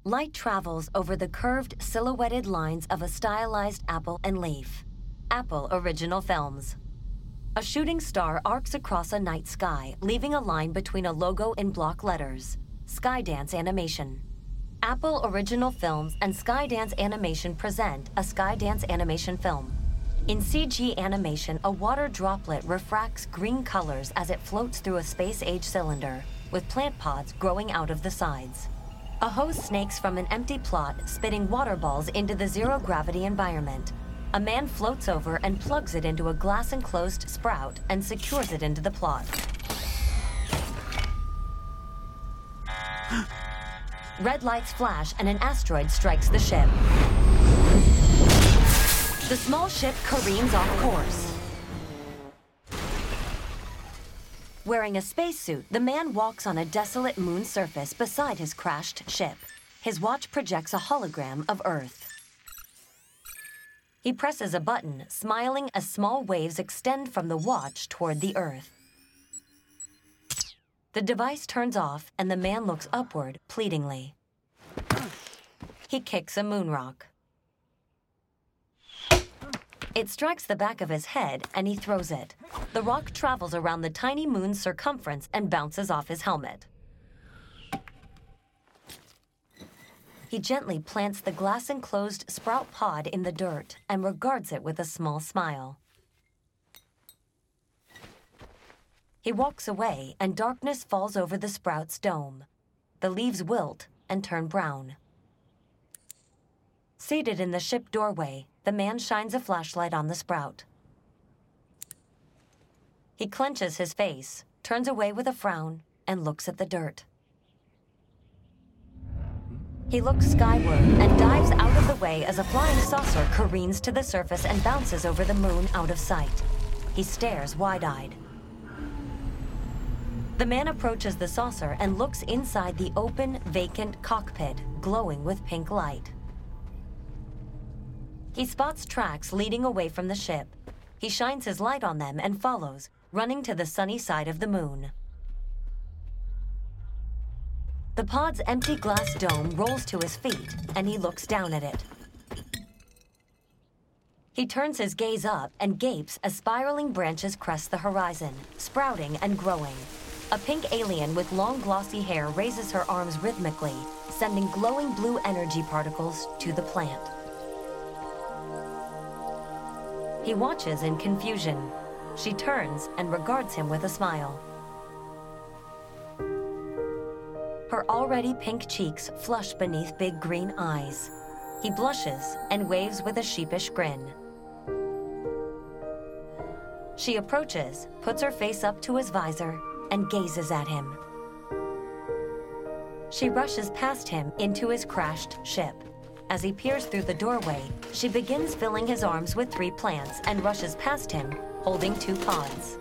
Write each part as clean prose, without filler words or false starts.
Light travels over the curved, silhouetted lines of a stylized apple and leaf. Apple Original Films. A shooting star arcs across a night sky, leaving a line between a logo in block letters. Skydance Animation. Apple Original Films and Skydance Animation present a Skydance animation film. In CG animation, a water droplet refracts green colors as it floats through a space-age cylinder, with plant pods growing out of the sides. A hose snakes from an empty plot, spitting water balls into the zero-gravity environment. A man floats over and plugs it into a glass-enclosed sprout and secures it into the plot. Red lights flash and an asteroid strikes the ship. The small ship careens off course. Wearing a spacesuit, the man walks on a desolate moon surface beside his crashed ship. His watch projects a hologram of Earth. He presses a button, smiling as small waves extend from the watch toward the Earth. The device turns off, and the man looks upward pleadingly. He kicks a moon rock. It strikes the back of his head, and he throws it. The rock travels around the tiny moon's circumference and bounces off his helmet. He gently plants the glass-enclosed sprout pod in the dirt and regards it with a small smile. He walks away, and darkness falls over the sprout's dome. The leaves wilt and turn brown. Seated in the ship doorway, the man shines a flashlight on the sprout. He clenches his face, turns away with a frown, and looks at the dirt. He looks skyward and dives out of the way as a flying saucer careens to the surface and bounces over the moon out of sight. He stares wide-eyed. The man approaches the saucer and looks inside the open, vacant cockpit, glowing with pink light. He spots tracks leading away from the ship. He shines his light on them and follows, running to the sunny side of the moon. The pod's empty glass dome rolls to his feet, and he looks down at it. He turns his gaze up and gapes as spiraling branches crest the horizon, sprouting and growing. A pink alien with long glossy hair raises her arms rhythmically, sending glowing blue energy particles to the plant. He watches in confusion. She turns and regards him with a smile. Her already pink cheeks flush beneath big green eyes. He blushes and waves with a sheepish grin. She approaches, puts her face up to his visor, and gazes at him. She rushes past him into his crashed ship. As he peers through the doorway, she begins filling his arms with 3 plants and rushes past him, holding 2 pods.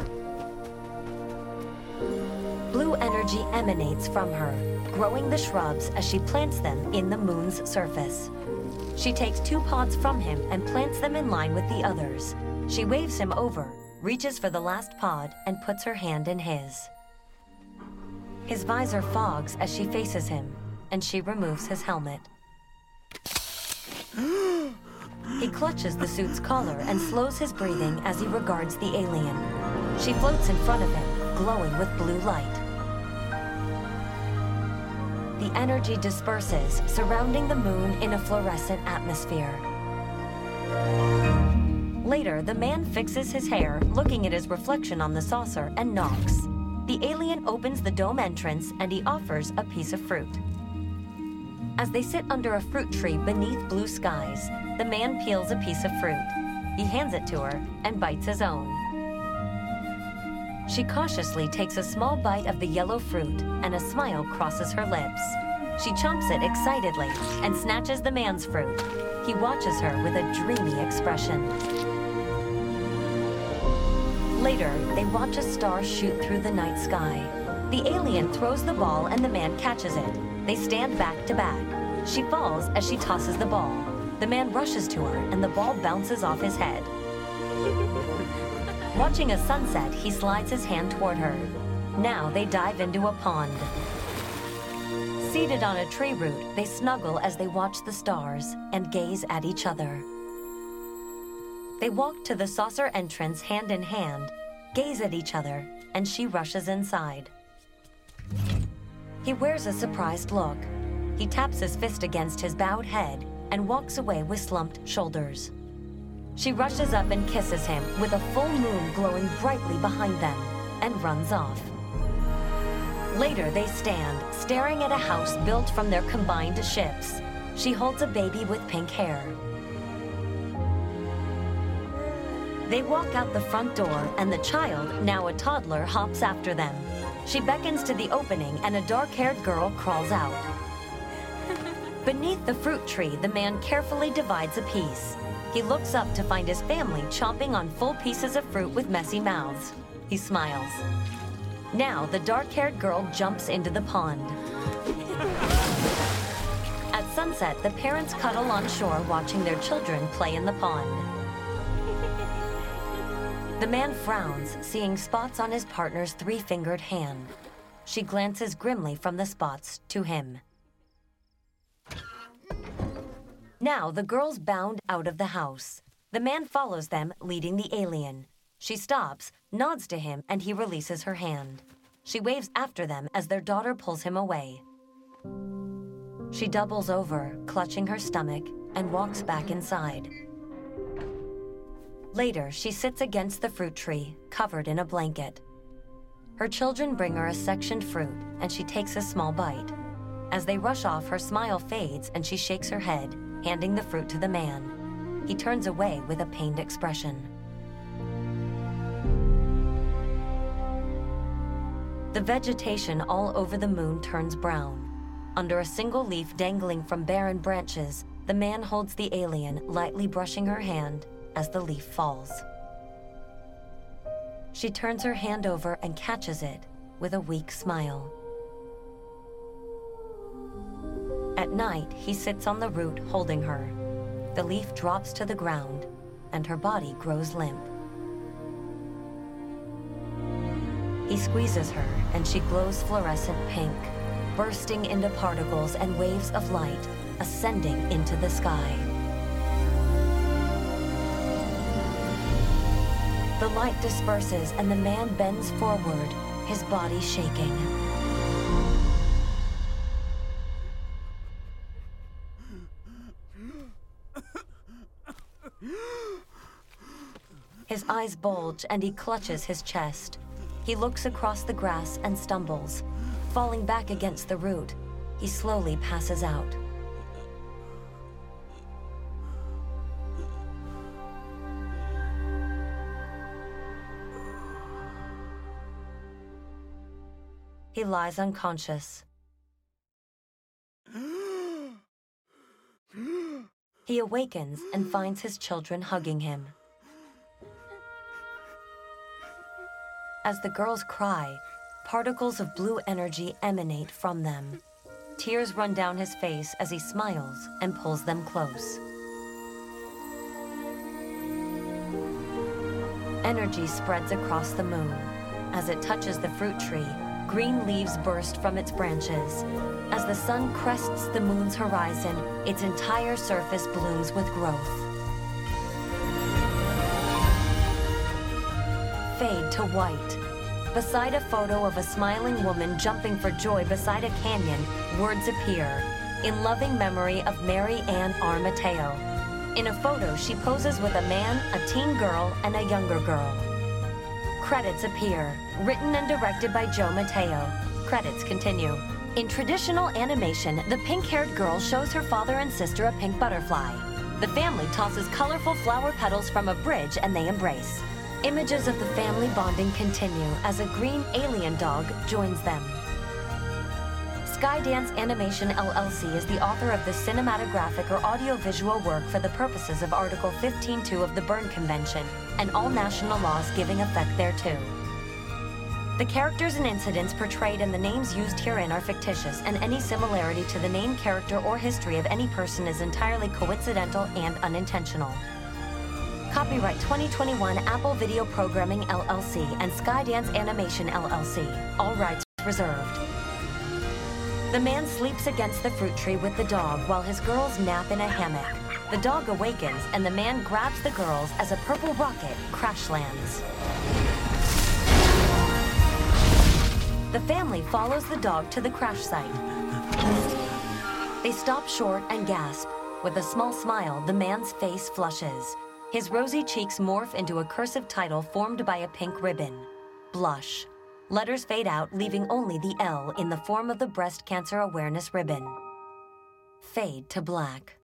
Blue energy emanates from her, growing the shrubs as she plants them in the moon's surface. She takes 2 pods from him and plants them in line with the others. She waves him over, reaches for the last pod, and puts her hand in his. His visor fogs as she faces him, and she removes his helmet. He clutches the suit's collar and slows his breathing as he regards the alien. She floats in front of him, glowing with blue light. The energy disperses, surrounding the moon in a fluorescent atmosphere. Later, the man fixes his hair, looking at his reflection on the saucer, and knocks. The alien opens the dome entrance, and he offers a piece of fruit. As they sit under a fruit tree beneath blue skies, the man peels a piece of fruit. He hands it to her and bites his own. She cautiously takes a small bite of the yellow fruit, and a smile crosses her lips. She chomps it excitedly and snatches the man's fruit. He watches her with a dreamy expression. Later, they watch a star shoot through the night sky. The alien throws the ball and the man catches it. They stand back to back. She falls as she tosses the ball. The man rushes to her and the ball bounces off his head. Watching a sunset, he slides his hand toward her. Now they dive into a pond. Seated on a tree root, they snuggle as they watch the stars and gaze at each other. They walk to the saucer entrance hand in hand, gaze at each other, and she rushes inside. He wears a surprised look. He taps his fist against his bowed head and walks away with slumped shoulders. She rushes up and kisses him with a full moon glowing brightly behind them and runs off. Later, they stand, staring at a house built from their combined ships. She holds a baby with pink hair. They walk out the front door, and the child, now a toddler, hops after them. She beckons to the opening, and a dark-haired girl crawls out. Beneath the fruit tree, the man carefully divides a piece. He looks up to find his family chomping on full pieces of fruit with messy mouths. He smiles. Now, the dark-haired girl jumps into the pond. At sunset, the parents cuddle on shore watching their children play in the pond. The man frowns, seeing spots on his partner's three-fingered hand. She glances grimly from the spots to him. Now, the girls bound out of the house. The man follows them, leading the alien. She stops, nods to him, and he releases her hand. She waves after them as their daughter pulls him away. She doubles over, clutching her stomach, and walks back inside. Later, she sits against the fruit tree, covered in a blanket. Her children bring her a sectioned fruit, and she takes a small bite. As they rush off, her smile fades, and she shakes her head, handing the fruit to the man. He turns away with a pained expression. The vegetation all over the moon turns brown. Under a single leaf dangling from barren branches, the man holds the alien, lightly brushing her hand as the leaf falls. She turns her hand over and catches it with a weak smile. At night, he sits on the root holding her. The leaf drops to the ground, and her body grows limp. He squeezes her, and she glows fluorescent pink, bursting into particles and waves of light, ascending into the sky. The light disperses, and the man bends forward, his body shaking. His eyes bulge, and he clutches his chest. He looks across the grass and stumbles. Falling back against the root, he slowly passes out. He lies unconscious. He awakens and finds his children hugging him. As the girls cry, particles of blue energy emanate from them. Tears run down his face as he smiles and pulls them close. Energy spreads across the moon. As it touches the fruit tree, green leaves burst from its branches. As the sun crests the moon's horizon, its entire surface blooms with growth. Fade to white. Beside a photo of a smiling woman jumping for joy beside a canyon, words appear. In loving memory of Mary Ann R. Mateo. In a photo, she poses with a man, a teen girl, and a younger girl. Credits appear. Written and directed by Joe Mateo. Credits continue. In traditional animation, the pink-haired girl shows her father and sister a pink butterfly. The family tosses colorful flower petals from a bridge and they embrace. Images of the family bonding continue as a green alien dog joins them. Skydance Animation LLC is the author of the cinematographic or audiovisual work for the purposes of Article 15.2 of the Berne Convention and all national laws giving effect thereto. The characters and incidents portrayed and the names used herein are fictitious, and any similarity to the name, character, or history of any person is entirely coincidental and unintentional. Copyright 2021 Apple Video Programming LLC and Skydance Animation LLC. All rights reserved. The man sleeps against the fruit tree with the dog while his girls nap in a hammock. The dog awakens and the man grabs the girls as a purple rocket crash lands. The family follows the dog to the crash site. They stop short and gasp. With a small smile, the man's face flushes. His rosy cheeks morph into a cursive title formed by a pink ribbon. Blush. Letters fade out, leaving only the L in the form of the breast cancer awareness ribbon. Fade to black.